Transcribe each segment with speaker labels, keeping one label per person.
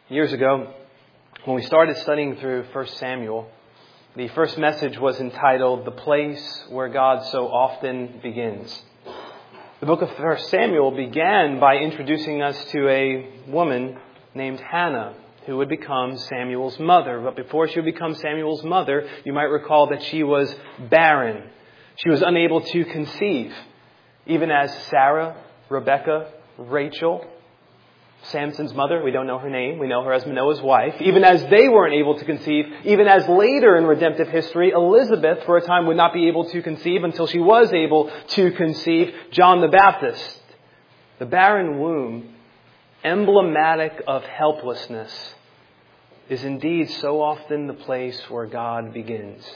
Speaker 1: Years ago, when we started studying through 1 Samuel, the first message was entitled, "The Place Where God So Often Begins." The book of 1 Samuel began by introducing us to a woman named Hannah, who would become Samuel's mother. But before she would become Samuel's mother, you might recall that she was barren. She was unable to conceive, even as Sarah, Rebecca, Rachel, Samson's mother, we don't know her name, we know her as Manoah's wife, even as they weren't able to conceive, even as later in redemptive history, Elizabeth for a time would not be able to conceive until she was able to conceive John the Baptist. The barren womb, emblematic of helplessness, is indeed so often the place where God begins.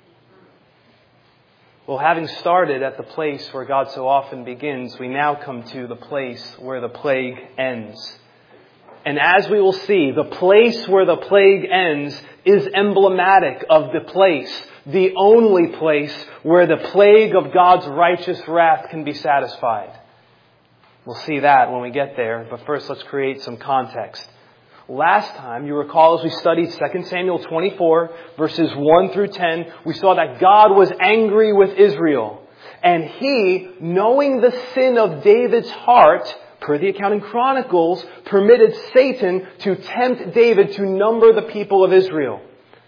Speaker 1: Well, having started at the place where God so often begins, we now come to the place where the plague ends. And as we will see, the place where the plague ends is emblematic of the place, the only place where the plague of God's righteous wrath can be satisfied. We'll see that when we get there, but first let's create some context. Last time, you recall as we studied 2 Samuel 24, verses 1 through 10, we saw that God was angry with Israel. And He, knowing the sin of David's heart, per the account in Chronicles, permitted Satan to tempt David to number the people of Israel.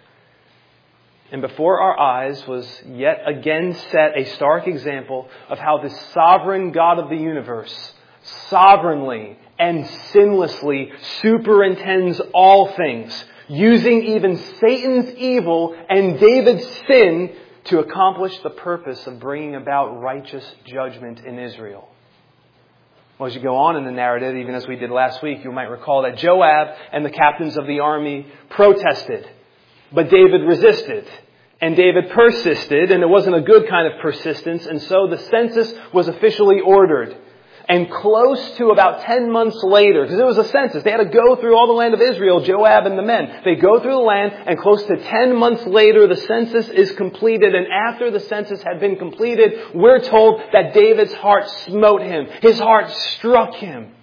Speaker 1: And before our eyes was yet again set a stark example of how the sovereign God of the universe sovereignly and sinlessly superintends all things, using even Satan's evil and David's sin to accomplish the purpose of bringing about righteous judgment in Israel. Well, as you go on in the narrative, even as we did last week, you might recall that Joab and the captains of the army protested, but David resisted. And David persisted, and it wasn't a good kind of persistence, and so the census was officially ordered. And close to about 10 months later, because it was a census, they had to go through all the land of Israel, Joab and the men. They go through the land, and close to 10 months later, the census is completed. And after the census had been completed, we're told that David's heart smote him. His heart struck him.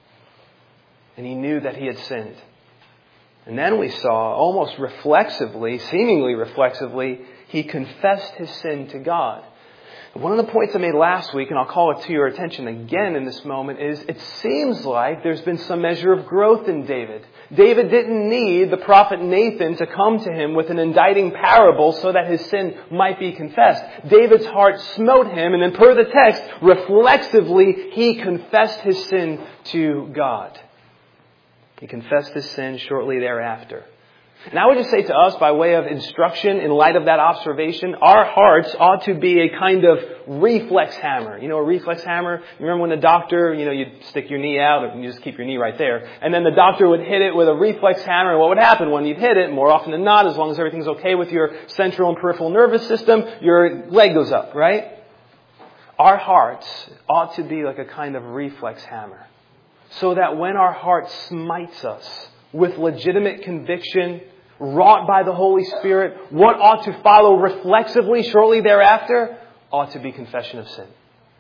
Speaker 1: And he knew that he had sinned. And then we saw, almost reflexively, seemingly reflexively, he confessed his sin to God. One of the points I made last week, and I'll call it to your attention again in this moment, is it seems like there's been some measure of growth in David. David didn't need the prophet Nathan to come to him with an indicting parable so that his sin might be confessed. David's heart smote him, and then per the text, reflexively, he confessed his sin to God. He confessed his sin shortly thereafter. And I would just say to us, by way of instruction, in light of that observation, our hearts ought to be a kind of reflex hammer. You know, a reflex hammer? You remember when the doctor, you'd stick your knee out, or you just keep your knee right there, and then the doctor would hit it with a reflex hammer, and what would happen when you'd hit it, more often than not, as long as everything's okay with your central and peripheral nervous system, your leg goes up, right? Our hearts ought to be like a kind of reflex hammer, so that when our heart smites us with legitimate conviction, wrought by the Holy Spirit, what ought to follow reflexively shortly thereafter ought to be confession of sin.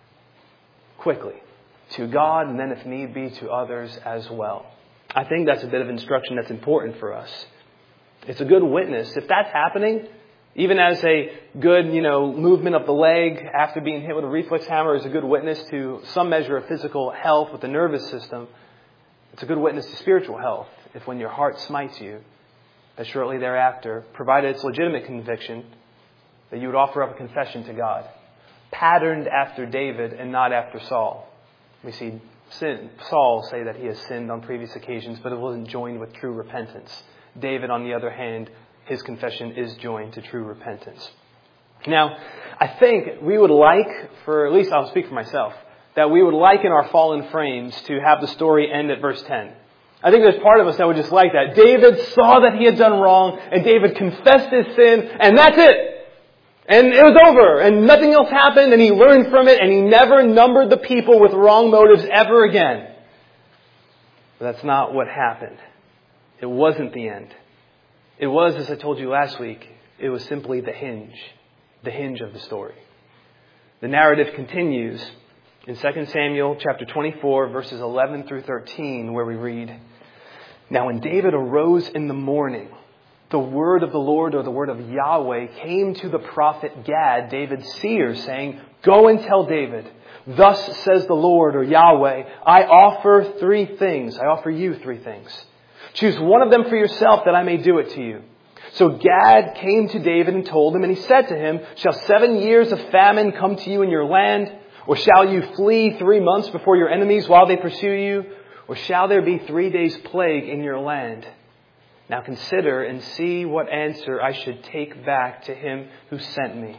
Speaker 1: Quickly. To God, and then if need be to others as well. I think that's a bit of instruction that's important for us. It's a good witness. If that's happening, even as a good, movement of the leg after being hit with a reflex hammer is a good witness to some measure of physical health with the nervous system, it's a good witness to spiritual health. If when your heart smites you, that shortly thereafter, provided it's legitimate conviction, that you would offer up a confession to God, patterned after David and not after Saul. We see Saul say that he has sinned on previous occasions, but it wasn't joined with true repentance. David, on the other hand, his confession is joined to true repentance. Now, I think we would like, at least I'll speak for myself, that we would like in our fallen frames to have the story end at verse 10. I think there's part of us that would just like that. David saw that he had done wrong, and David confessed his sin, and that's it. And it was over, and nothing else happened, and he learned from it, and he never numbered the people with wrong motives ever again. But that's not what happened. It wasn't the end. It was, as I told you last week, it was simply the hinge of the story. The narrative continues in 2 Samuel chapter 24, verses 11 through 13, where we read, Now when David arose in the morning, the word of the Lord, or the word of Yahweh, came to the prophet Gad, David's seer, saying, "Go and tell David, thus says the Lord," or Yahweh, I offer you three things. Choose one of them for yourself, that I may do it to you." So Gad came to David and told him, and he said to him, "Shall 7 years of famine come to you in your land? Or shall you flee 3 months before your enemies while they pursue you? Or shall there be 3 days' plague in your land? Now consider and see what answer I should take back to him who sent me."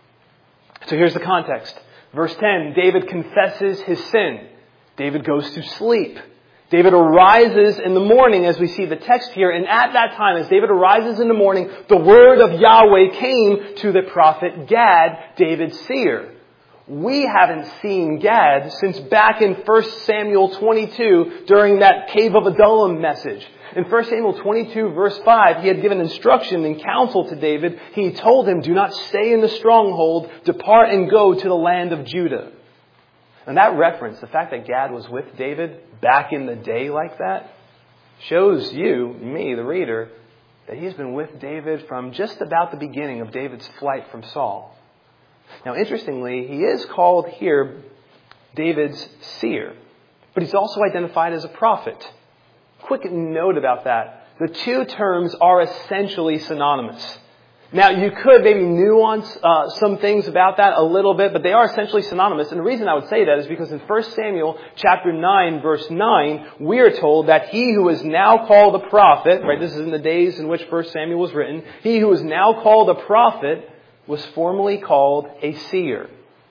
Speaker 1: So here's the context. Verse 10, David confesses his sin. David goes to sleep. David arises in the morning, as we see the text here. And at that time, as David arises in the morning, the word of Yahweh came to the prophet Gad, David's seer. We haven't seen Gad since back in 1 Samuel 22 during that Cave of Adullam message. In 1 Samuel 22 verse 5, he had given instruction and counsel to David. He told him, "Do not stay in the stronghold. Depart and go to the land of Judah." And that reference, the fact that Gad was with David back in the day like that, shows you, me, the reader, that he's been with David from just about the beginning of David's flight from Saul. Now, interestingly, he is called here David's seer, but he's also identified as a prophet. Quick note about that. The two terms are essentially synonymous. Now, you could maybe nuance some things about that a little bit, but they are essentially synonymous. And the reason I would say that is because in 1 Samuel chapter 9, verse 9, we are told that he who is now called a prophet, right, this is in the days in which 1 Samuel was written, he who is now called a prophet was formerly called a seer.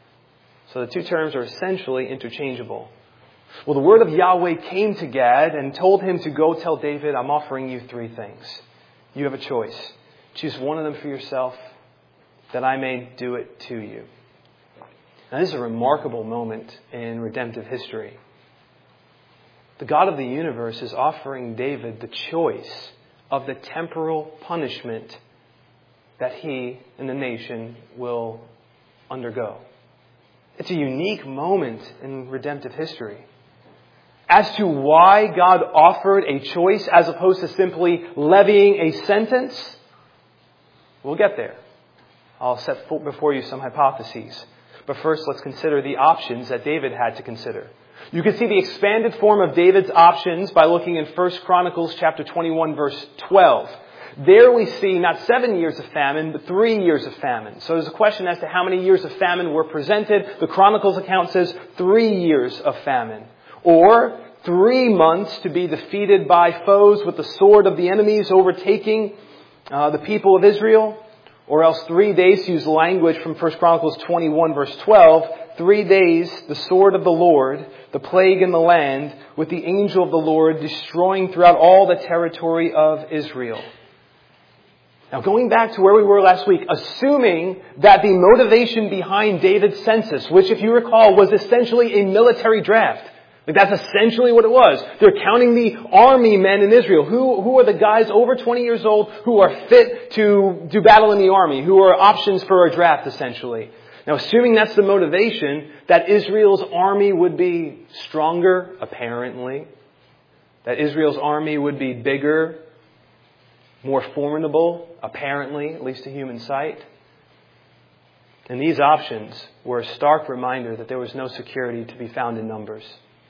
Speaker 1: So the two terms are essentially interchangeable. Well, the word of Yahweh came to Gad and told him to go tell David, "I'm offering you 3 things. You have a choice. Choose one of them for yourself, that I may do it to you." Now, this is a remarkable moment in redemptive history. The God of the universe is offering David the choice of the temporal punishment that he and the nation will undergo. It's a unique moment in redemptive history. As to why God offered a choice as opposed to simply levying a sentence, we'll get there. I'll set before you some hypotheses. But first, let's consider the options that David had to consider. You can see the expanded form of David's options by looking in 1 Chronicles chapter 21, verse 12. There we see not 7 years of famine, but 3 years of famine. So there's a question as to how many years of famine were presented. The Chronicles account says 3 years of famine. Or 3 months to be defeated by foes with the sword of the enemies overtaking the people of Israel. Or else 3 days, to use language from 1 Chronicles 21 verse 12, 3 days, the sword of the Lord, the plague in the land, with the angel of the Lord destroying throughout all the territory of Israel. Now, going back to where we were last week, assuming that the motivation behind David's census, which, if you recall, was essentially a military draft. Like, that's essentially what it was. They're counting the army men in Israel. Who are the guys over 20 years old who are fit to do battle in the army, who are options for a draft, essentially. Now, assuming that's the motivation, that Israel's army would be stronger, apparently. That Israel's army would be bigger, more formidable, apparently, at least to human sight. And these options were a stark reminder that there was no security to be found in numbers.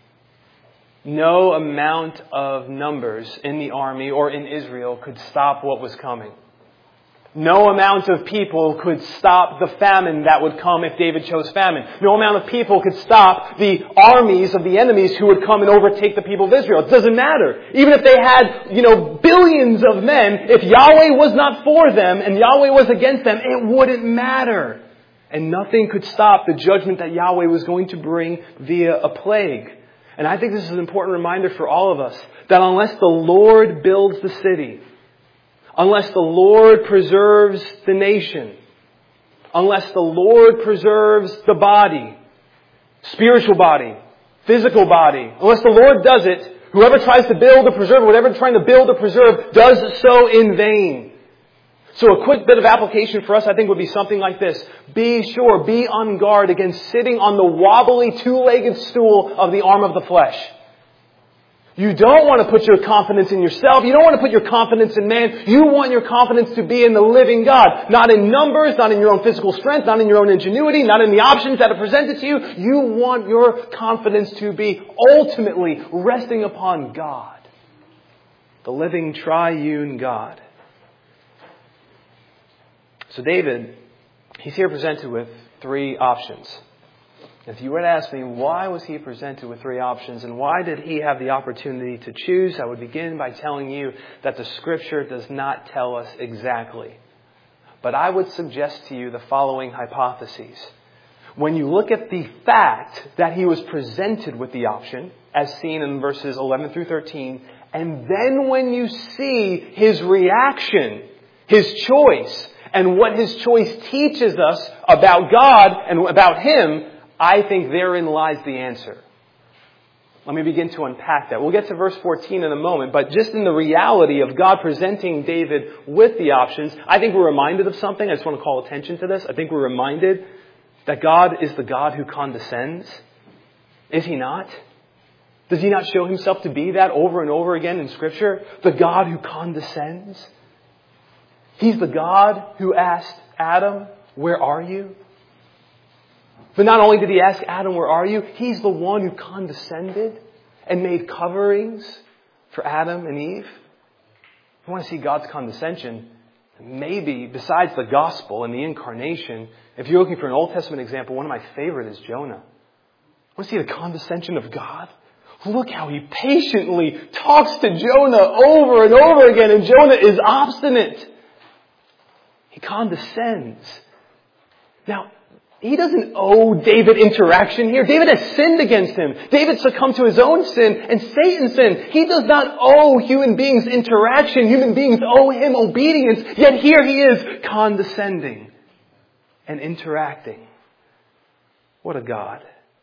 Speaker 1: No amount of numbers in the army or in Israel could stop what was coming. No amount of people could stop the famine that would come if David chose famine. No amount of people could stop the armies of the enemies who would come and overtake the people of Israel. It doesn't matter. Even if they had, billions of men, if Yahweh was not for them and Yahweh was against them, it wouldn't matter. And nothing could stop the judgment that Yahweh was going to bring via a plague. And I think this is an important reminder for all of us that unless the Lord builds the city, unless the Lord preserves the nation, unless the Lord preserves the body, spiritual body, physical body, unless the Lord does it, whoever tries to build or preserve, whatever trying to build or preserve, does so in vain. So a quick bit of application for us, I think, would be something like this. Be on guard against sitting on the wobbly two-legged stool of the arm of the flesh. You don't want to put your confidence in yourself. You don't want to put your confidence in man. You want your confidence to be in the living God. Not in numbers, not in your own physical strength, not in your own ingenuity, not in the options that are presented to you. You want your confidence to be ultimately resting upon God, the living triune God. So David, he's here presented with three options. If you were to ask me, why was he presented with three options and why did he have the opportunity to choose, I would begin by telling you that the Scripture does not tell us exactly. But I would suggest to you the following hypotheses. When you look at the fact that he was presented with the option, as seen in verses 11 through 13, and then when you see his reaction, his choice, and what his choice teaches us about God and about him, I think therein lies the answer. Let me begin to unpack that. We'll get to verse 14 in a moment, but just in the reality of God presenting David with the options, I think we're reminded of something. I just want to call attention to this. I think we're reminded that God is the God who condescends. Is he not? Does he not show himself to be that over and over again in Scripture? The God who condescends. He's the God who asked Adam, "Where are you?" But not only did he ask Adam, "Where are you?" He's the one who condescended and made coverings for Adam and Eve. You want to see God's condescension? Maybe, besides the gospel and the incarnation, if you're looking for an Old Testament example, one of my favorite is Jonah. Want to see the condescension of God? Look how he patiently talks to Jonah over and over again, and Jonah is obstinate. He condescends. Now, he doesn't owe David interaction here. David has sinned against him. David succumbed to his own sin and Satan's sin. He does not owe human beings interaction. Human beings owe him obedience. Yet here he is condescending and interacting. What a God.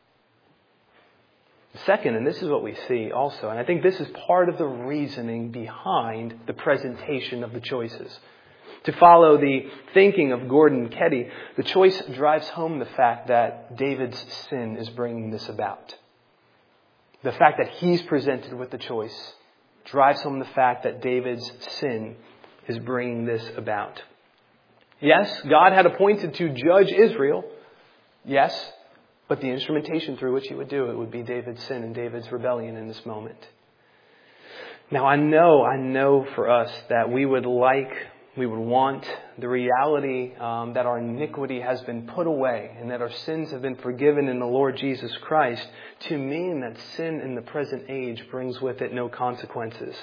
Speaker 1: Second, and this is what we see also, and I think this is part of the reasoning behind the presentation of the choices. To follow the thinking of Gordon Ketty, the choice drives home the fact that David's sin is bringing this about. The fact that he's presented with the choice drives home the fact that David's sin is bringing this about. Yes, God had appointed to judge Israel. Yes, but the instrumentation through which he would do it would be David's sin and David's rebellion in this moment. Now I know for us that we would want the reality that our iniquity has been put away and that our sins have been forgiven in the Lord Jesus Christ to mean that sin in the present age brings with it no consequences.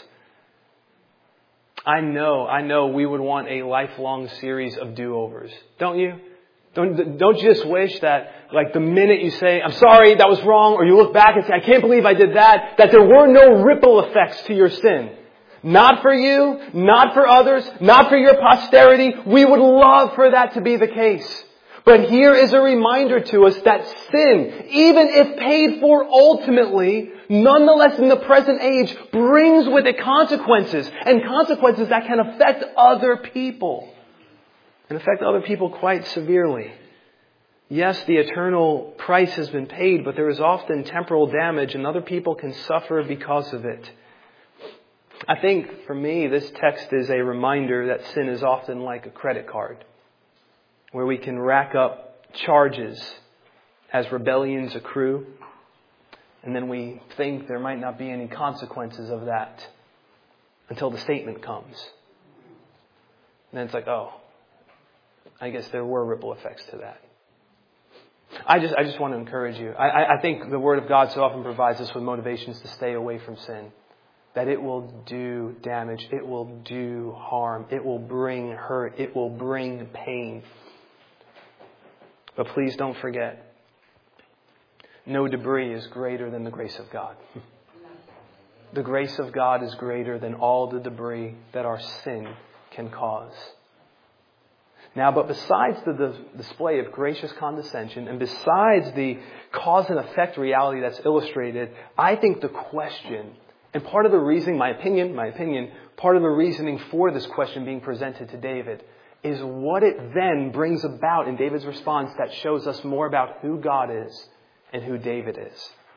Speaker 1: I know we would want a lifelong series of do-overs. Don't you? Don't you just wish that, like, the minute you say, "I'm sorry, that was wrong," or you look back and say, "I can't believe I did that," that there were no ripple effects to your sin. Not for you, not for others, not for your posterity. We would love for that to be the case. But here is a reminder to us that sin, even if paid for ultimately, nonetheless in the present age, brings with it consequences. And consequences that can affect other people. And affect other people quite severely. Yes, the eternal price has been paid, but there is often temporal damage and other people can suffer because of it. I think, for me, this text is a reminder that sin is often like a credit card, where we can rack up charges as rebellions accrue, and then we think there might not be any consequences of that until the statement comes. And then it's like, oh, I guess there were ripple effects to that. I just want to encourage you. I think the Word of God so often provides us with motivations to stay away from sin. That it will do damage, it will do harm, it will bring hurt, it will bring pain. But please don't forget, no debris is greater than the grace of God. The grace of God is greater than all the debris that our sin can cause. Now, but besides the display of gracious condescension and besides the cause and effect reality that's illustrated, I think the question, and part of the reasoning, my opinion, part of the reasoning for this question being presented to David is what it then brings about in David's response that shows us more about who God is and who David is.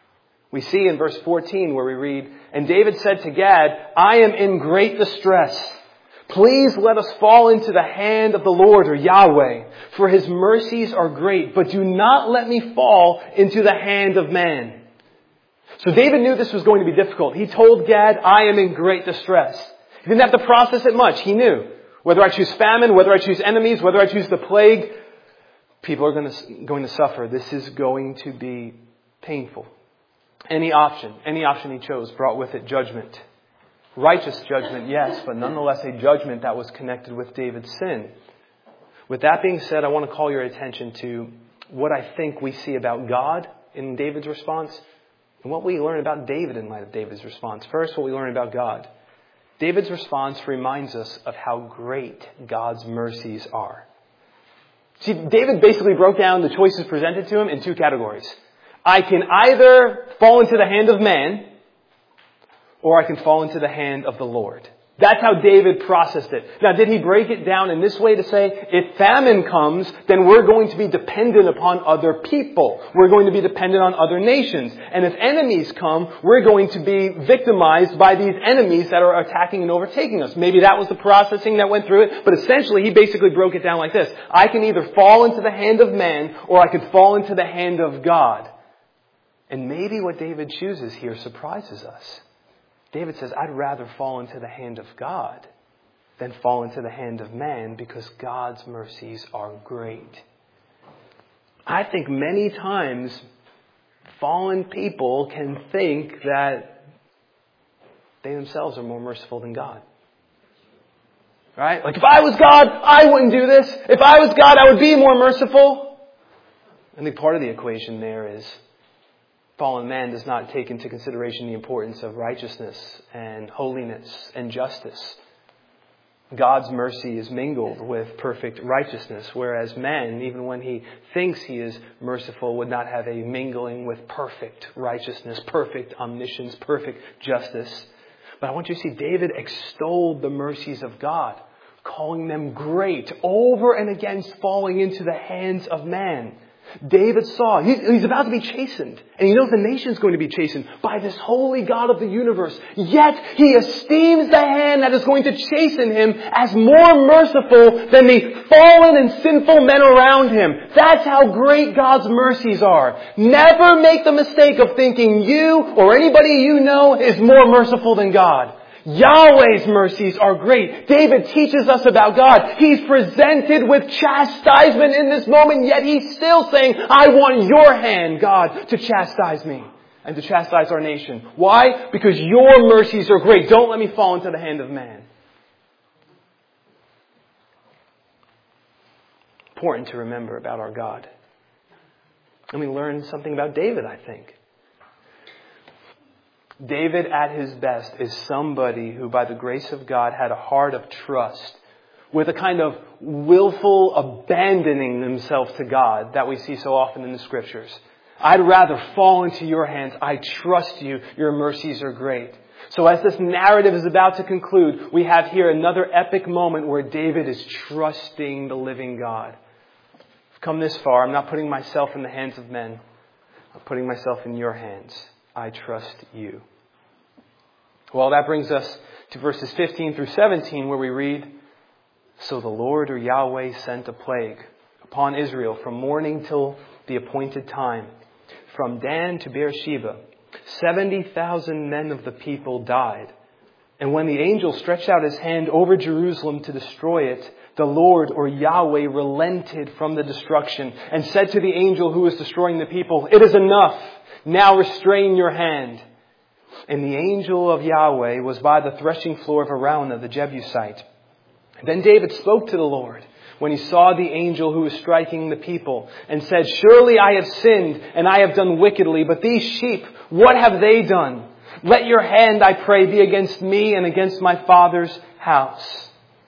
Speaker 1: We see in verse 14 where we read, "And David said to Gad, I am in great distress. Please let us fall into the hand of the Lord," or Yahweh, "for His mercies are great, but do not let me fall into the hand of man." So David knew this was going to be difficult. He told Gad, "I am in great distress." He didn't have to process it much. He knew. Whether I choose famine, whether I choose enemies, whether I choose the plague, people are going to suffer. This is going to be painful. Any option he chose brought with it judgment. Righteous judgment, yes, but nonetheless a judgment that was connected with David's sin. With that being said, I want to call your attention to what I think we see about God in David's response and what we learn about David in light of David's response. First, what we learn about God. David's response reminds us of how great God's mercies are. See, David basically broke down the choices presented to him in two categories. I can either fall into the hand of man, or I can fall into the hand of the Lord. That's how David processed it. Now, did he break it down in this way to say, if famine comes, then we're going to be dependent upon other people. We're going to be dependent on other nations. And if enemies come, we're going to be victimized by these enemies that are attacking and overtaking us. Maybe that was the processing that went through it. But essentially, he basically broke it down like this. I can either fall into the hand of man, or I can fall into the hand of God. And maybe what David chooses here surprises us. David says, I'd rather fall into the hand of God than fall into the hand of man because God's mercies are great. I think many times fallen people can think that they themselves are more merciful than God. Right? Like, if I was God, I wouldn't do this. If I was God, I would be more merciful. I think part of the equation there is fallen man does not take into consideration the importance of righteousness and holiness and justice. God's mercy is mingled with perfect righteousness, whereas man, even when he thinks he is merciful, would not have a mingling with perfect righteousness, perfect omniscience, perfect justice. But I want you to see David extolled the mercies of God, calling them great, over and against falling into the hands of man. David saw, he's about to be chastened. And he knows the nation's going to be chastened by this holy God of the universe. Yet he esteems the hand that is going to chasten him as more merciful than the fallen and sinful men around him. That's how great God's mercies are. Never make the mistake of thinking you or anybody you know is more merciful than God. Yahweh's mercies are great. David teaches us about God. He's presented with chastisement in this moment, yet he's still saying, I want your hand, God, to chastise me and to chastise our nation. Why? Because your mercies are great. Don't let me fall into the hand of man. Important to remember about our God. And we learn something about David, I think. David at his best is somebody who, by the grace of God, had a heart of trust with a kind of willful abandoning themselves to God that we see so often in the Scriptures. I'd rather fall into your hands. I trust you. Your mercies are great. So as this narrative is about to conclude, we have here another epic moment where David is trusting the living God. I've come this far. I'm not putting myself in the hands of men. I'm putting myself in your hands. I trust you. Well, that brings us to verses 15 through 17 where we read, So the Lord or Yahweh sent a plague upon Israel from morning till the appointed time. From Dan to Beersheba, 70,000 men of the people died. And when the angel stretched out his hand over Jerusalem to destroy it, the Lord or Yahweh relented from the destruction and said to the angel who was destroying the people, It is enough. Now restrain your hand. And the angel of Yahweh was by the threshing floor of Araunah the Jebusite. Then David spoke to the Lord when he saw the angel who was striking the people and said, Surely I have sinned and I have done wickedly, but these sheep, what have they done? Let your hand, I pray, be against me and against my father's house.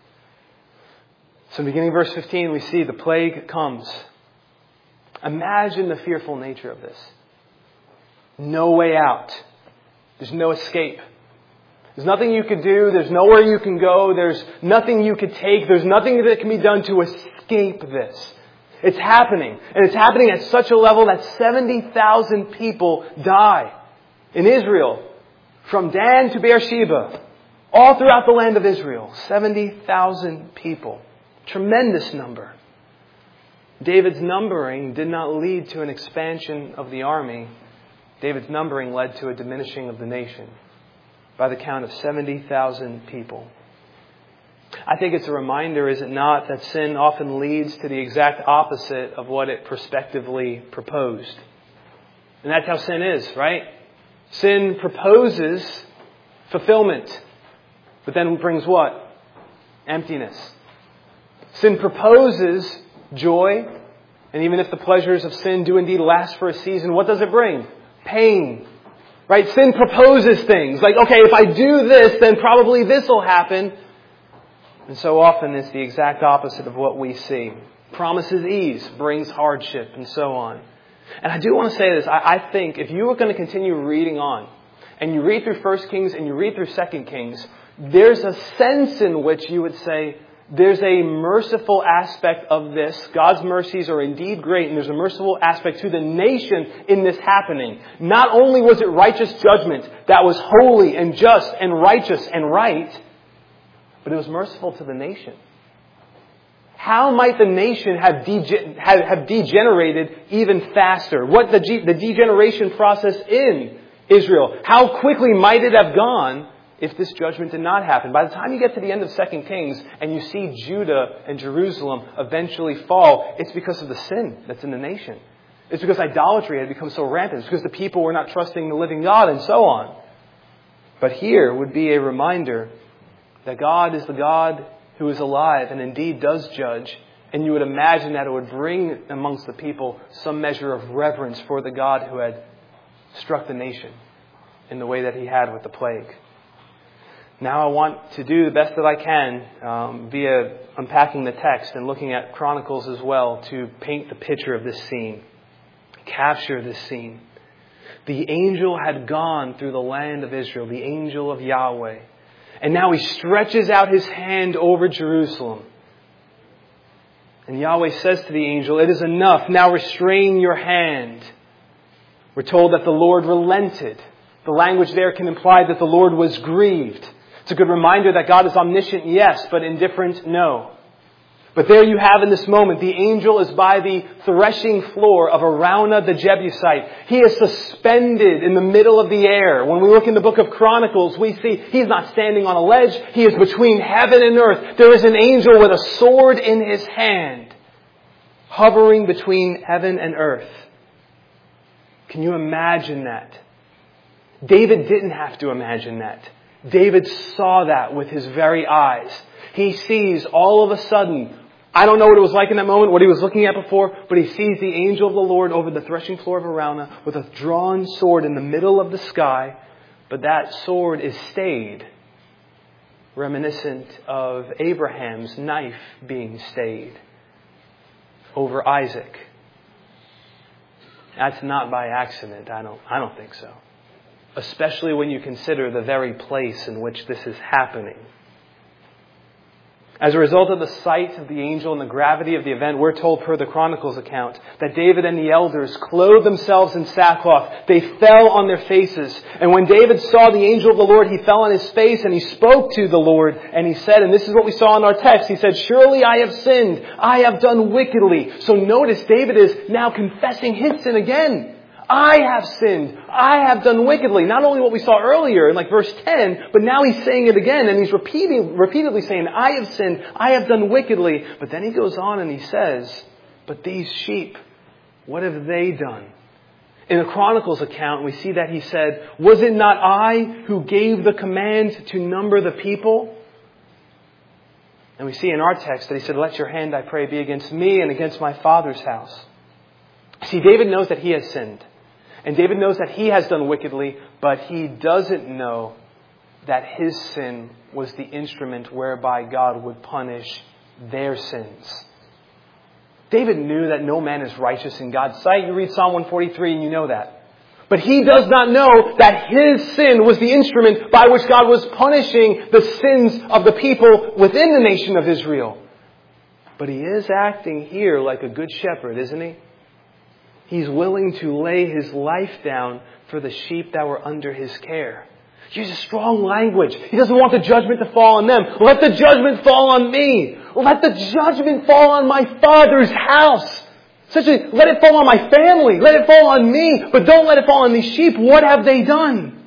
Speaker 1: So beginning verse 15, we see the plague comes. Imagine the fearful nature of this. No way out. There's no escape. There's nothing you could do. There's nowhere you can go. There's nothing you could take. There's nothing that can be done to escape this. It's happening. And it's happening at such a level that 70,000 people die. in Israel, from Dan to Beersheba, all throughout the land of Israel. 70,000 people. Tremendous number. David's numbering did not lead to an expansion of the army. David's numbering led to a diminishing of the nation by the count of 70,000 people. I think it's a reminder, is it not, that sin often leads to the exact opposite of what it prospectively proposed. And that's how sin is, right? Sin proposes fulfillment, but then brings what? Emptiness. Sin proposes joy, and even if the pleasures of sin do indeed last for a season, what does it bring? Pain. Right? Sin proposes things like, okay, if I do this, then probably this will happen. And so often it's the exact opposite of what we see. Promises ease, brings hardship, and so on. And I do want to say this. I think if you were going to continue reading on, and you read through 1 Kings and you read through 2 Kings, there's a sense in which you would say there's a merciful aspect of this. God's mercies are indeed great, and there's a merciful aspect to the nation in this happening. Not only was it righteous judgment that was holy and just and righteous and right, but it was merciful to the nation. How might the nation have degenerated even faster? What the degeneration process in Israel? How quickly might it have gone if this judgment did not happen? By the time you get to the end of 2 Kings and you see Judah and Jerusalem eventually fall, it's because of the sin that's in the nation. It's because idolatry had become so rampant. It's because the people were not trusting the living God and so on. But here would be a reminder that God is the God who is alive and indeed does judge. And you would imagine that it would bring amongst the people some measure of reverence for the God who had struck the nation in the way that he had with the plague. Now I want to do the best that I can via unpacking the text and looking at Chronicles as well to paint the picture of this scene, capture this scene. The angel had gone through the land of Israel, the angel of Yahweh. And now he stretches out his hand over Jerusalem. And Yahweh says to the angel, "It is enough. Now restrain your hand." We're told that the Lord relented. The language there can imply that the Lord was grieved. It's a good reminder that God is omniscient, yes, but indifferent, no. But there you have in this moment, the angel is by the threshing floor of Araunah the Jebusite. He is suspended in the middle of the air. When we look in the book of Chronicles, we see he's not standing on a ledge. He is between heaven and earth. There is an angel with a sword in his hand, hovering between heaven and earth. Can you imagine that? David didn't have to imagine that. David saw that with his very eyes. He sees all of a sudden, I don't know what it was like in that moment, what he was looking at before, but he sees the angel of the Lord over the threshing floor of Araunah with a drawn sword in the middle of the sky. But that sword is stayed, reminiscent of Abraham's knife being stayed over Isaac. That's not by accident. I don't think so. Especially when you consider the very place in which this is happening. As a result of the sight of the angel and the gravity of the event, we're told per the Chronicles account that David and the elders clothed themselves in sackcloth. They fell on their faces. And when David saw the angel of the Lord, he fell on his face and he spoke to the Lord. And he said, and this is what we saw in our text, he said, "Surely I have sinned. I have done wickedly." So notice David is now confessing his sin again. I have sinned. I have done wickedly. Not only what we saw earlier in verse 10, but now he's saying it again. And he's repeatedly saying, I have sinned. I have done wickedly. But then he goes on and he says, but these sheep, what have they done? In the Chronicles account, we see that he said, was it not I who gave the command to number the people? And we see in our text that he said, let your hand, I pray, be against me and against my father's house. See, David knows that he has sinned. And David knows that he has done wickedly, but he doesn't know that his sin was the instrument whereby God would punish their sins. David knew that no man is righteous in God's sight. You read Psalm 143 and you know that. But he does not know that his sin was the instrument by which God was punishing the sins of the people within the nation of Israel. But he is acting here like a good shepherd, isn't he? He's willing to lay His life down for the sheep that were under His care. He uses strong language. He doesn't want the judgment to fall on them. Let the judgment fall on me. Let the judgment fall on my Father's house. Essentially, let it fall on my family. Let it fall on me. But don't let it fall on these sheep. What have they done?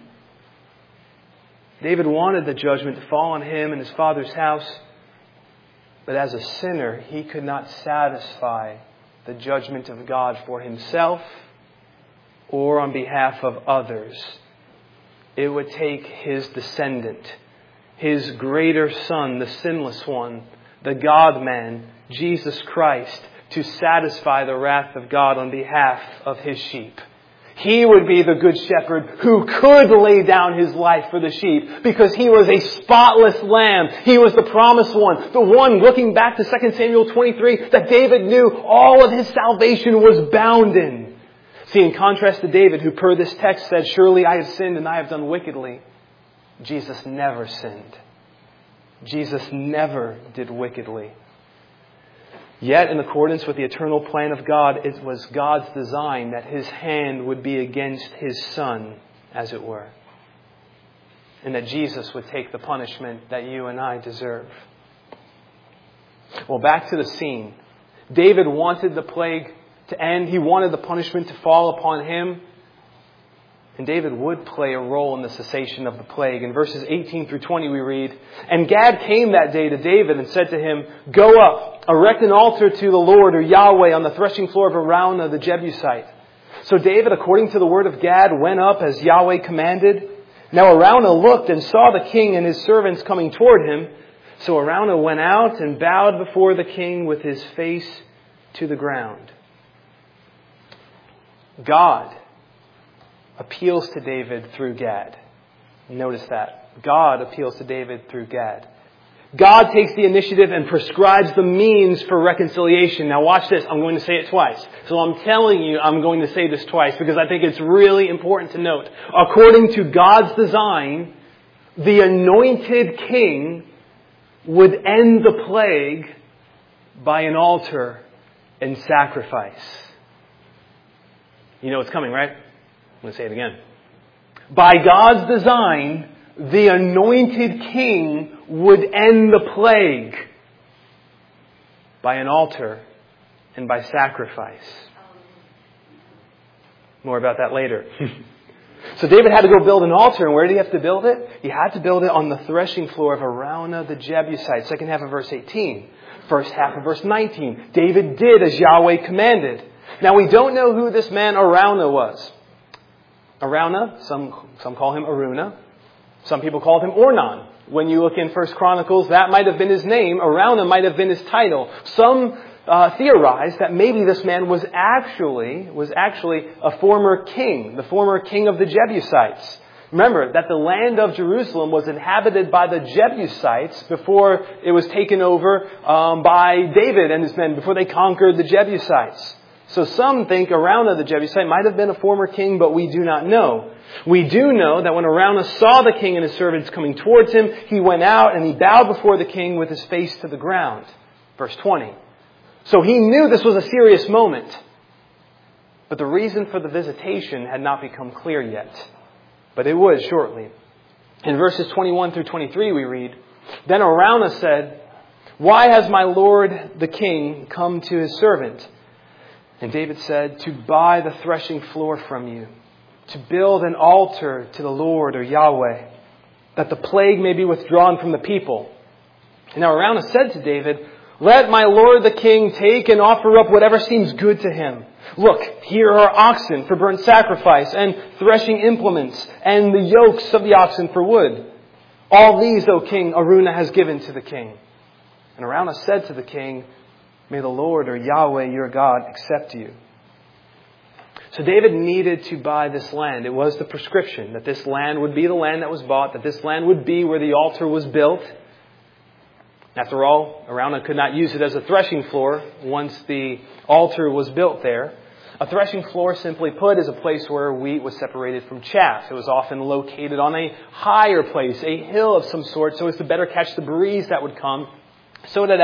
Speaker 1: David wanted the judgment to fall on him and his father's house. But as a sinner, he could not satisfy the judgment of God for himself or on behalf of others. It would take his descendant, his greater Son, the sinless one, the God-man, Jesus Christ, to satisfy the wrath of God on behalf of His sheep. He would be the good shepherd who could lay down His life for the sheep because He was a spotless lamb. He was the promised one. The one, looking back to 2 Samuel 23, that David knew all of his salvation was bound in. See, in contrast to David, who per this text said, "Surely I have sinned and I have done wickedly," Jesus never sinned. Jesus never did wickedly. Yet, in accordance with the eternal plan of God, it was God's design that His hand would be against His Son, as it were. And that Jesus would take the punishment that you and I deserve. Well, back to the scene. David wanted the plague to end. He wanted the punishment to fall upon him. And David would play a role in the cessation of the plague. In verses 18 through 20 we read, "And Gad came that day to David and said to him, 'Go up, erect an altar to the Lord,' or Yahweh, on the threshing floor of Araunah the Jebusite." So David, according to the word of Gad, went up as Yahweh commanded. Now Araunah looked and saw the king and his servants coming toward him. So Araunah went out and bowed before the king with his face to the ground. God appeals to David through Gad. Notice that. God appeals to David through Gad. God takes the initiative and prescribes the means for reconciliation. Now watch this. I'm going to say it twice. So I'm telling you I'm going to say this twice because I think it's really important to note. According to God's design, the anointed king would end the plague by an altar and sacrifice. You know what's coming, right? I'm going to say it again. By God's design, the anointed king would end the plague by an altar and by sacrifice. More about that later. So David had to go build an altar, and where did he have to build it? He had to build it on the threshing floor of Araunah the Jebusite. Second half of verse 18. First half of verse 19. David did as Yahweh commanded. Now we don't know who this man Araunah was. Araunah, some call him Araunah. Some people called him Ornan. When you look in 1 Chronicles, that might have been his name. Araunah might have been his title. Some theorize that maybe this man was actually a former king, the former king of the Jebusites. Remember that the land of Jerusalem was inhabited by the Jebusites before it was taken over by David and his men, before they conquered the Jebusites. So some think Araunah the Jebusite might have been a former king, but we do not know. We do know that when Araunah saw the king and his servants coming towards him, he went out and he bowed before the king with his face to the ground. Verse 20. So he knew this was a serious moment. But the reason for the visitation had not become clear yet. But it would shortly. In verses 21 through 23 we read, "Then Araunah said, 'Why has my lord the king come to his servant?' And David said, 'To buy the threshing floor from you, to build an altar to the Lord or Yahweh, that the plague may be withdrawn from the people.' And now Araunah said to David, 'Let my lord the king take and offer up whatever seems good to him. Look, here are oxen for burnt sacrifice and threshing implements and the yokes of the oxen for wood. All these, O king, Araunah has given to the king.' And Araunah said to the king, 'May the Lord or Yahweh your God accept you.'" So David needed to buy this land. It was the prescription that this land would be the land that was bought, that this land would be where the altar was built. After all, Araunah could not use it as a threshing floor once the altar was built there. A threshing floor, simply put, is a place where wheat was separated from chaff. It was often located on a higher place, a hill of some sort, so as to better catch the breeze that would come so that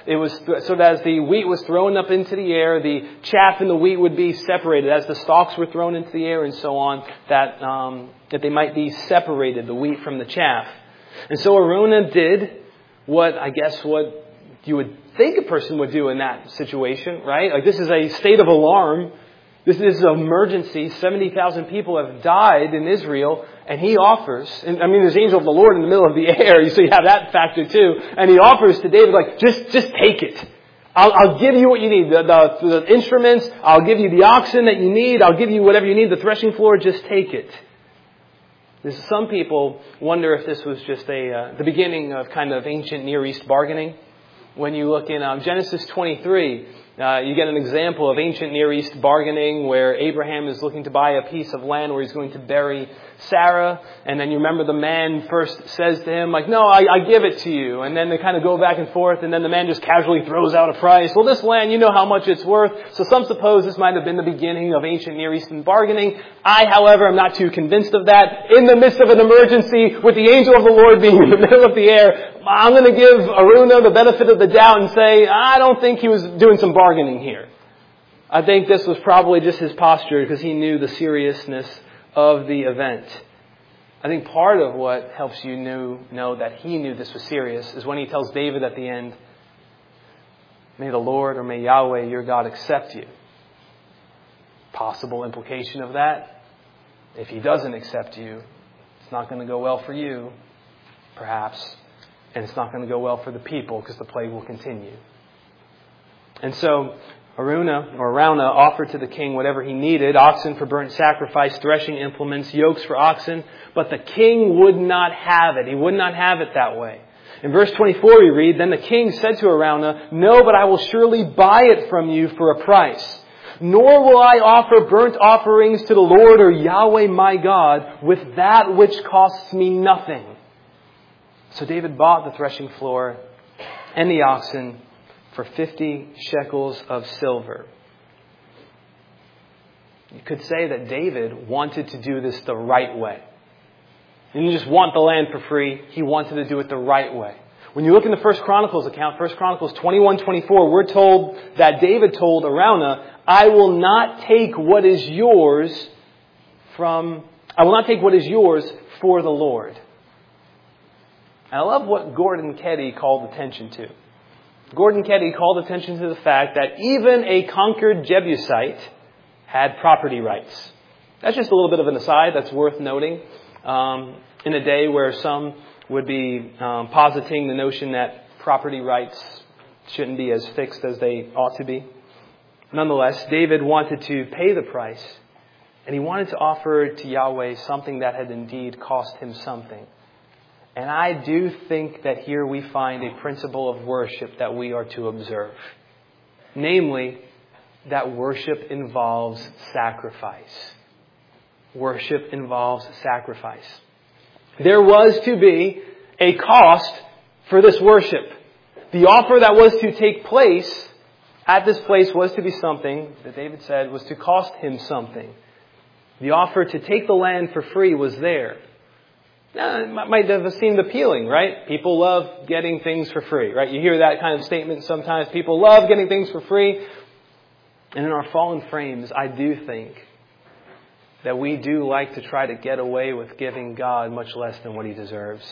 Speaker 1: as the wheat was thrown up into the air, the chaff and the wheat would be separated. As the stalks were thrown into the air and so on, that they might be separated, the wheat from the chaff. And so Araunah did what you would think a person would do in that situation, right? Like, this is a state of alarm. This is an emergency. 70,000 people have died in Israel, and he offers, and I mean, there's angel of the Lord in the middle of the air, so you have that factor too, and he offers to David, like, just take it. I'll give you what you need, the instruments, I'll give you the oxen that you need, I'll give you whatever you need, the threshing floor, just take it. Some people wonder if this was just the beginning of kind of ancient Near East bargaining. When you look in Genesis 23, you get an example of ancient Near East bargaining where Abraham is looking to buy a piece of land where he's going to bury Sarah. And then you remember the man first says to him, like, no, I give it to you. And then they kind of go back and forth. And then the man just casually throws out a price. Well, this land, you know how much it's worth. So some suppose this might have been the beginning of ancient Near Eastern bargaining. I, however, am not too convinced of that. In the midst of an emergency, with the angel of the Lord being in the middle of the air, I'm going to give Araunah the benefit of the doubt and say, I don't think he was doing some bargaining here. I think this was probably just his posture because he knew the seriousness of the event. I think part of what helps you know that he knew this was serious is when he tells David at the end, may the Lord or may Yahweh your God accept you. Possible implication of that, if he doesn't accept you, it's not going to go well for you, perhaps. And it's not going to go well for the people because the plague will continue. And so Araunah offered to the king whatever he needed, oxen for burnt sacrifice, threshing implements, yokes for oxen. But the king would not have it. He would not have it that way. In verse 24 we read, then the king said to Araunah, no, but I will surely buy it from you for a price. Nor will I offer burnt offerings to the Lord or Yahweh my God with that which costs me nothing. So David bought the threshing floor and the oxen for 50 shekels of silver. You could say that David wanted to do this the right way. He didn't just want the land for free. He wanted to do it the right way. When you look in the First Chronicles account, First Chronicles 21:24, we're told that David told Araunah, I will not take what is yours for the Lord. And I love what Gordon Keddy called attention to. Gordon Keddy called attention to the fact that even a conquered Jebusite had property rights. That's just a little bit of an aside that's worth noting. In a day where some would be positing the notion that property rights shouldn't be as fixed as they ought to be. Nonetheless, David wanted to pay the price, and he wanted to offer to Yahweh something that had indeed cost him something. And I do think that here we find a principle of worship that we are to observe. Namely, that worship involves sacrifice. Worship involves sacrifice. There was to be a cost for this worship. The offer that was to take place at this place was to be something that David said was to cost him something. The offer to take the land for free was there. Now, it might have seemed appealing, right? People love getting things for free, right? You hear that kind of statement sometimes. People love getting things for free. And in our fallen frames, I do think that we do like to try to get away with giving God much less than what He deserves.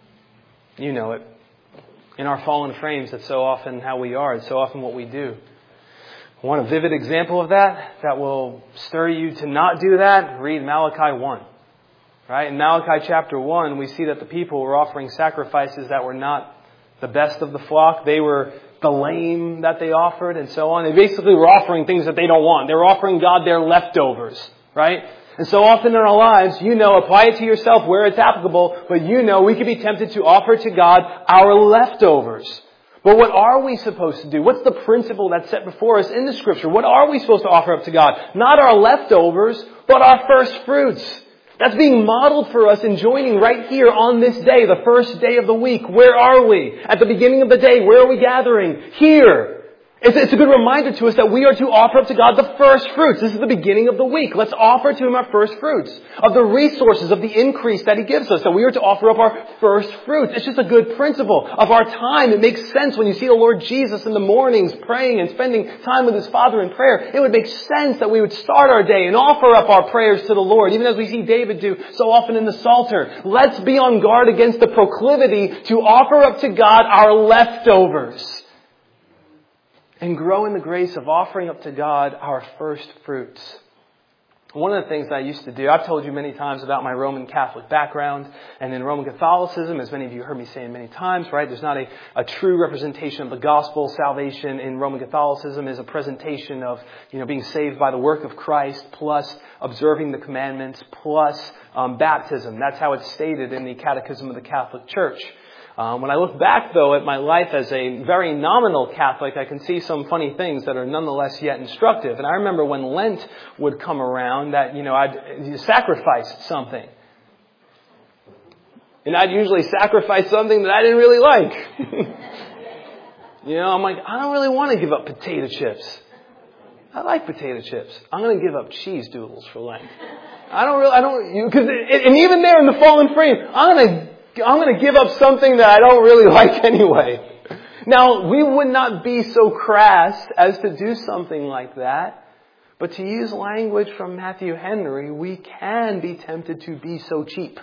Speaker 1: You know it. In our fallen frames, that's so often how we are. It's so often what we do. Want a vivid example of that will stir you to not do that? Read Malachi 1. Right? In Malachi chapter 1, we see that the people were offering sacrifices that were not the best of the flock. They were the lame that they offered and so on. They basically were offering things that they don't want. They were offering God their leftovers. Right? And so often in our lives, apply it to yourself where it's applicable, but we could be tempted to offer to God our leftovers. But what are we supposed to do? What's the principle that's set before us in the Scripture? What are we supposed to offer up to God? Not our leftovers, but our first fruits. That's being modeled for us and joining right here on this day, the first day of the week. Where are we? At the beginning of the day, where are we gathering? Here. It's a good reminder to us that we are to offer up to God the first fruits. This is the beginning of the week. Let's offer to Him our first fruits of the resources, of the increase that He gives us. So we are to offer up our first fruits. It's just a good principle of our time. It makes sense when you see the Lord Jesus in the mornings praying and spending time with His Father in prayer. It would make sense that we would start our day and offer up our prayers to the Lord, even as we see David do so often in the Psalter. Let's be on guard against the proclivity to offer up to God our leftovers. And grow in the grace of offering up to God our first fruits. One of the things that I used to do, I've told you many times about my Roman Catholic background. And in Roman Catholicism, as many of you heard me say many times, right? There's not a true representation of the gospel. Salvation in Roman Catholicism is a presentation of, being saved by the work of Christ, plus observing the commandments, plus baptism. That's how it's stated in the Catechism of the Catholic Church. When I look back, though, at my life as a very nominal Catholic, I can see some funny things that are nonetheless yet instructive. And I remember when Lent would come around that, I'd sacrifice something. And I'd usually sacrifice something that I didn't really like. I'm like, I don't really want to give up potato chips. I like potato chips. I'm going to give up cheese doodles for Lent. And even there in the fallen frame, I'm going to give up something that I don't really like anyway. Now, we would not be so crass as to do something like that. But to use language from Matthew Henry, we can be tempted to be so cheap.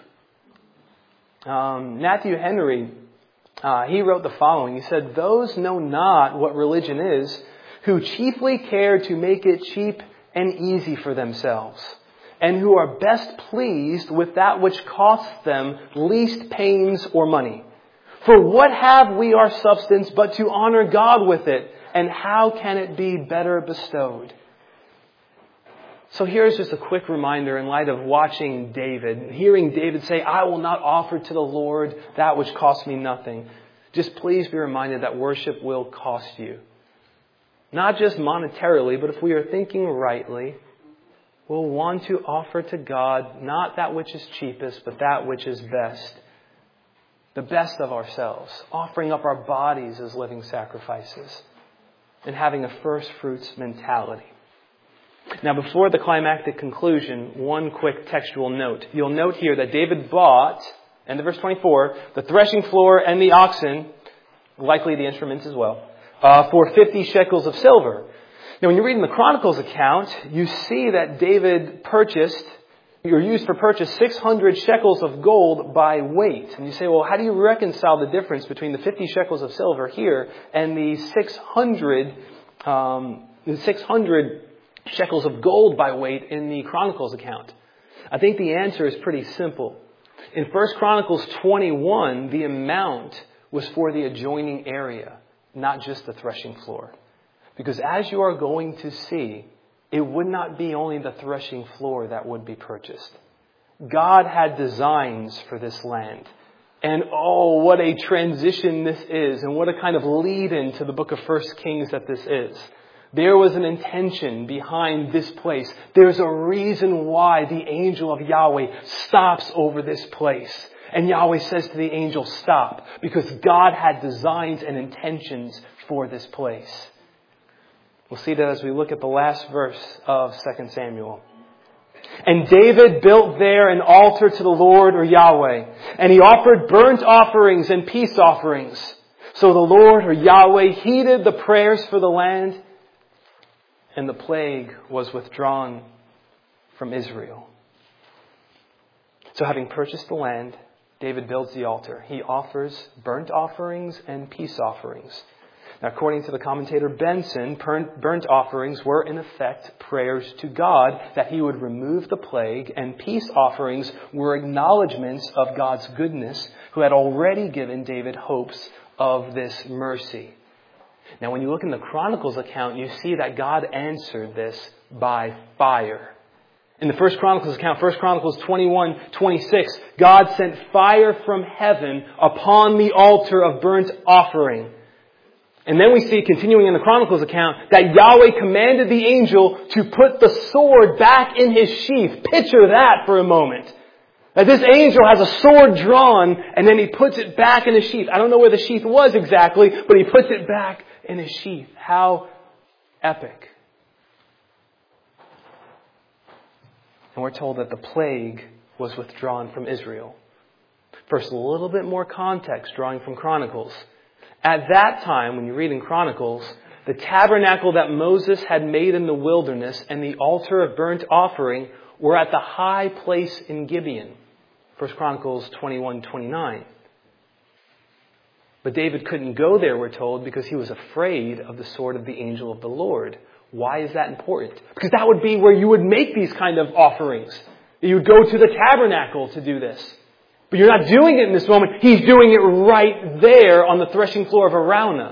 Speaker 1: Matthew Henry, he wrote the following. He said, "Those know not what religion is, who chiefly care to make it cheap and easy for themselves, and who are best pleased with that which costs them least pains or money. For what have we our substance but to honor God with it? And how can it be better bestowed?" So here's just a quick reminder in light of watching David, hearing David say, "I will not offer to the Lord that which costs me nothing." Just please be reminded that worship will cost you. Not just monetarily, but if we are thinking rightly, we'll want to offer to God not that which is cheapest, but that which is best. The best of ourselves. Offering up our bodies as living sacrifices. And having a first fruits mentality. Now, before the climactic conclusion, one quick textual note. You'll note here that David bought, end of verse 24, the threshing floor and the oxen, likely the instruments as well, for 50 shekels of silver. Now, when you read in the Chronicles account, you see that David used for purchase 600 shekels of gold by weight. And you say, well, how do you reconcile the difference between the 50 shekels of silver here and the 600 shekels of gold by weight in the Chronicles account? I think the answer is pretty simple. In 1 Chronicles 21, the amount was for the adjoining area, not just the threshing floor. Because as you are going to see, it would not be only the threshing floor that would be purchased. God had designs for this land. And oh, what a transition this is. And what a kind of lead-in to the book of 1 Kings that this is. There was an intention behind this place. There's a reason why the angel of Yahweh stops over this place. And Yahweh says to the angel, stop. Because God had designs and intentions for this place. We'll see that as we look at the last verse of 2 Samuel. "And David built there an altar to the Lord," or Yahweh, "and he offered burnt offerings and peace offerings. So the Lord," or Yahweh, "heeded the prayers for the land, and the plague was withdrawn from Israel." So having purchased the land, David builds the altar. He offers burnt offerings and peace offerings. Now, according to the commentator Benson, burnt offerings were in effect prayers to God that He would remove the plague, and peace offerings were acknowledgments of God's goodness, who had already given David hopes of this mercy. Now, when you look in the Chronicles account, you see that God answered this by fire. In the First Chronicles account, 1 Chronicles 21:26, God sent fire from heaven upon the altar of burnt offering. And then we see, continuing in the Chronicles account, that Yahweh commanded the angel to put the sword back in his sheath. Picture that for a moment. That this angel has a sword drawn, and then he puts it back in his sheath. I don't know where the sheath was exactly, but he puts it back in a sheath. How epic. And we're told that the plague was withdrawn from Israel. First, a little bit more context drawing from Chronicles. At that time, when you read in Chronicles, the tabernacle that Moses had made in the wilderness and the altar of burnt offering were at the high place in Gibeon. 1 Chronicles 21:29. But David couldn't go there, we're told, because he was afraid of the sword of the angel of the Lord. Why is that important? Because that would be where you would make these kind of offerings. You would go to the tabernacle to do this. But you're not doing it in this moment. He's doing it right there on the threshing floor of Araunah.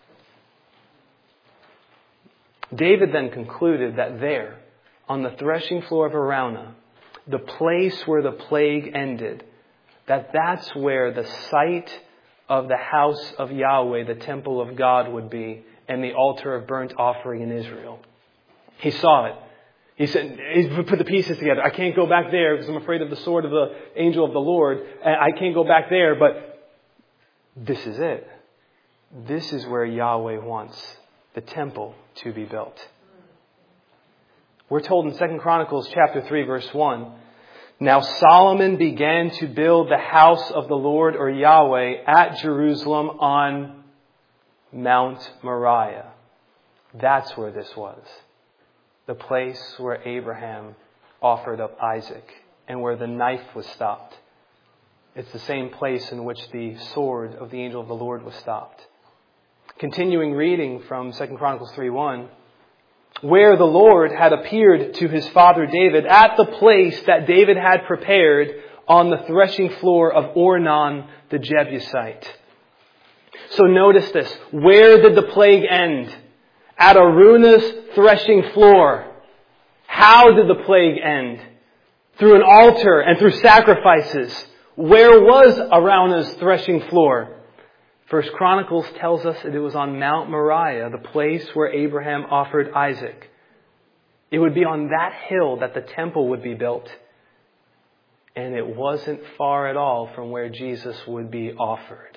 Speaker 1: David then concluded that there, on the threshing floor of Araunah, the place where the plague ended, that's where the site of the house of Yahweh, the temple of God, would be, and the altar of burnt offering in Israel. He saw it. He said, he put the pieces together. I can't go back there because I'm afraid of the sword of the angel of the Lord. I can't go back there, but this is it. This is where Yahweh wants the temple to be built. We're told in 2 Chronicles chapter 3, verse 1, Now Solomon began to build the house of the Lord, or Yahweh, at Jerusalem on Mount Moriah. That's where this was. The place where Abraham offered up Isaac and where the knife was stopped. It's the same place in which the sword of the angel of the Lord was stopped. Continuing reading from 2 Chronicles 3:1, where the Lord had appeared to his father David at the place that David had prepared on the threshing floor of Ornan the Jebusite. So notice this. Where did the plague end? At Araunah's threshing floor. How did the plague end? Through an altar and through sacrifices. Where was Araunah's threshing floor? 1 Chronicles tells us that it was on Mount Moriah, the place where Abraham offered Isaac. It would be on that hill that the temple would be built. And it wasn't far at all from where Jesus would be offered.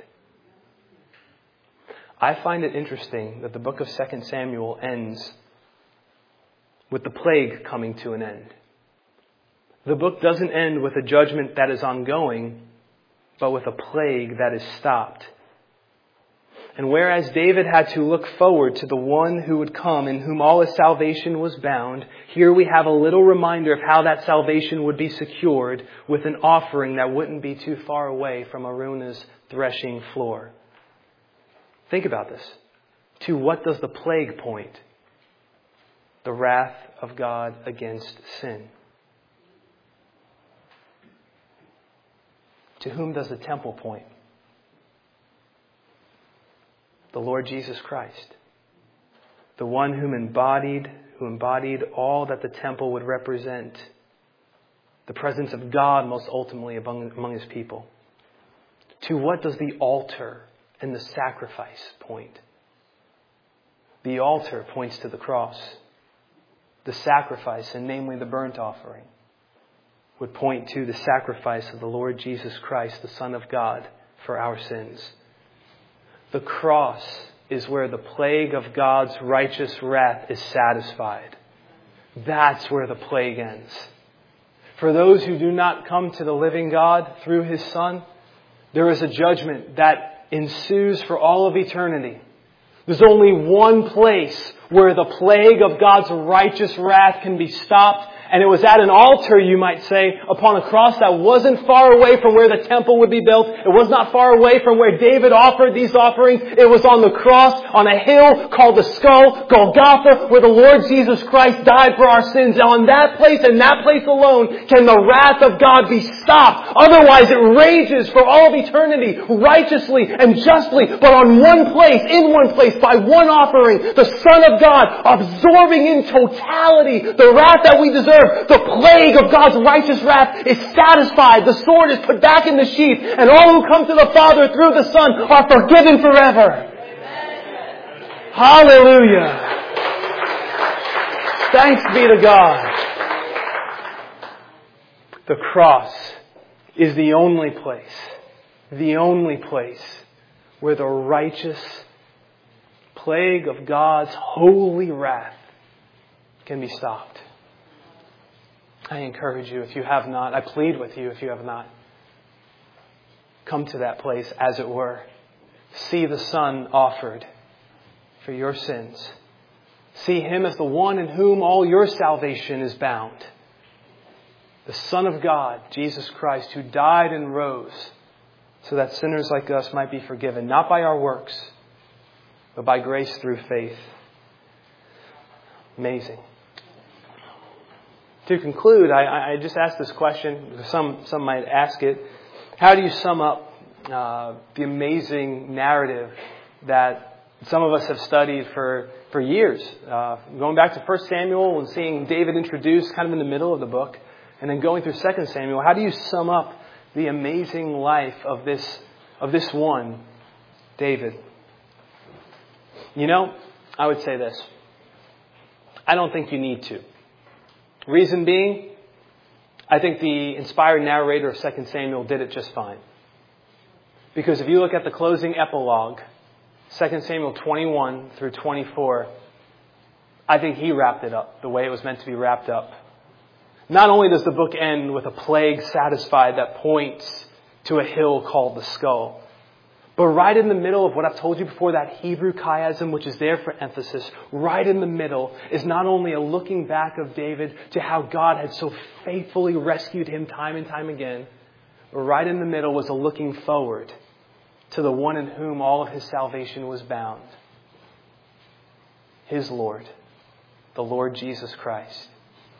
Speaker 1: I find it interesting that the book of 2 Samuel ends with the plague coming to an end. The book doesn't end with a judgment that is ongoing, but with a plague that is stopped. And whereas David had to look forward to the one who would come in whom all his salvation was bound, here we have a little reminder of how that salvation would be secured with an offering that wouldn't be too far away from Araunah's threshing floor. Think about this. To what does the plague point? The wrath of God against sin. To whom does the temple point? The Lord Jesus Christ. The one who embodied all that the temple would represent. The presence of God most ultimately among his people. To what does the altar and the sacrifice point? The altar points to the cross. The sacrifice, and namely the burnt offering, would point to the sacrifice of the Lord Jesus Christ, the Son of God, for our sins. The cross is where the plague of God's righteous wrath is satisfied. That's where the plague ends. For those who do not come to the living God through his Son, there is a judgment that ensues for all of eternity. There's only one place where the plague of God's righteous wrath can be stopped. And it was at an altar, you might say, upon a cross that wasn't far away from where the temple would be built. It was not far away from where David offered these offerings. It was on the cross, on a hill called the Skull, Golgotha, where the Lord Jesus Christ died for our sins. And on that place and that place alone can the wrath of God be stopped. Otherwise it rages for all of eternity, righteously and justly. But on one place, in one place, by one offering, the Son of God, absorbing in totality the wrath that we deserve. The plague of God's righteous wrath is satisfied. The sword is put back in the sheath. And all who come to the Father through the Son are forgiven forever. Amen. Hallelujah. Thanks be to God. The cross is the only place where the righteous plague of God's holy wrath can be stopped. I encourage you, if you have not, I plead with you if you have not, come to that place, as it were. See the Son offered for your sins. See Him as the one in whom all your salvation is bound. The Son of God, Jesus Christ, who died and rose so that sinners like us might be forgiven, not by our works, but by grace through faith. Amazing. To conclude, I just asked this question. Some might ask it. How do you sum up the amazing narrative that some of us have studied for years? Going back to 1 Samuel and seeing David introduced kind of in the middle of the book, and then going through 2 Samuel, how do you sum up the amazing life of this one, David? You know, I would say this. I don't think you need to. Reason being, I think the inspired narrator of 2 Samuel did it just fine. Because if you look at the closing epilogue, 2 Samuel 21 through 24, I think he wrapped it up the way it was meant to be wrapped up. Not only does the book end with a plague satisfied that points to a hill called the skull, but right in the middle of what I've told you before, that Hebrew chiasm, which is there for emphasis, right in the middle is not only a looking back of David to how God had so faithfully rescued him time and time again, but right in the middle was a looking forward to the one in whom all of his salvation was bound. His Lord, the Lord Jesus Christ.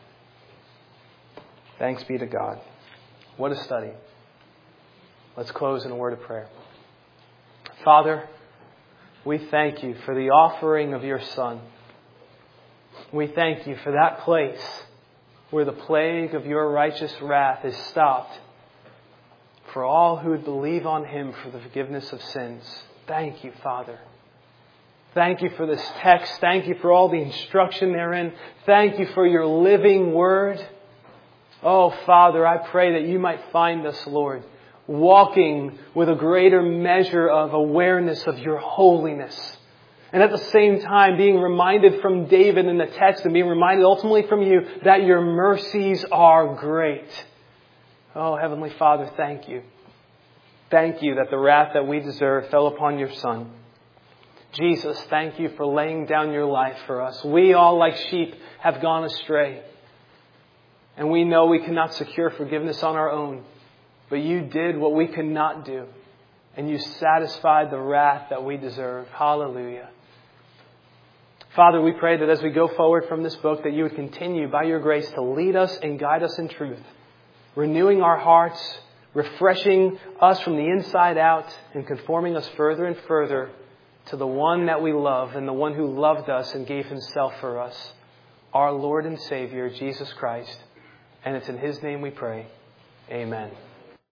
Speaker 1: Thanks be to God. What a study. Let's close in a word of prayer. Father, we thank you for the offering of your Son. We thank you for that place where the plague of your righteous wrath is stopped for all who would believe on him for the forgiveness of sins. Thank you, Father. Thank you for this text. Thank you for all the instruction therein. Thank you for your living word. Oh, Father, I pray that you might find us, Lord, walking with a greater measure of awareness of your holiness. And at the same time, being reminded from David in the text and being reminded ultimately from you that your mercies are great. Oh, Heavenly Father, thank you. Thank you that the wrath that we deserve fell upon your Son. Jesus, thank you for laying down your life for us. We all, like sheep, have gone astray. And we know we cannot secure forgiveness on our own. But you did what we could not do. And you satisfied the wrath that we deserve. Hallelujah. Father, we pray that as we go forward from this book, that you would continue by your grace to lead us and guide us in truth. Renewing our hearts, refreshing us from the inside out, and conforming us further and further to the one that we love and the one who loved us and gave himself for us. Our Lord and Savior, Jesus Christ. And it's in his name we pray. Amen.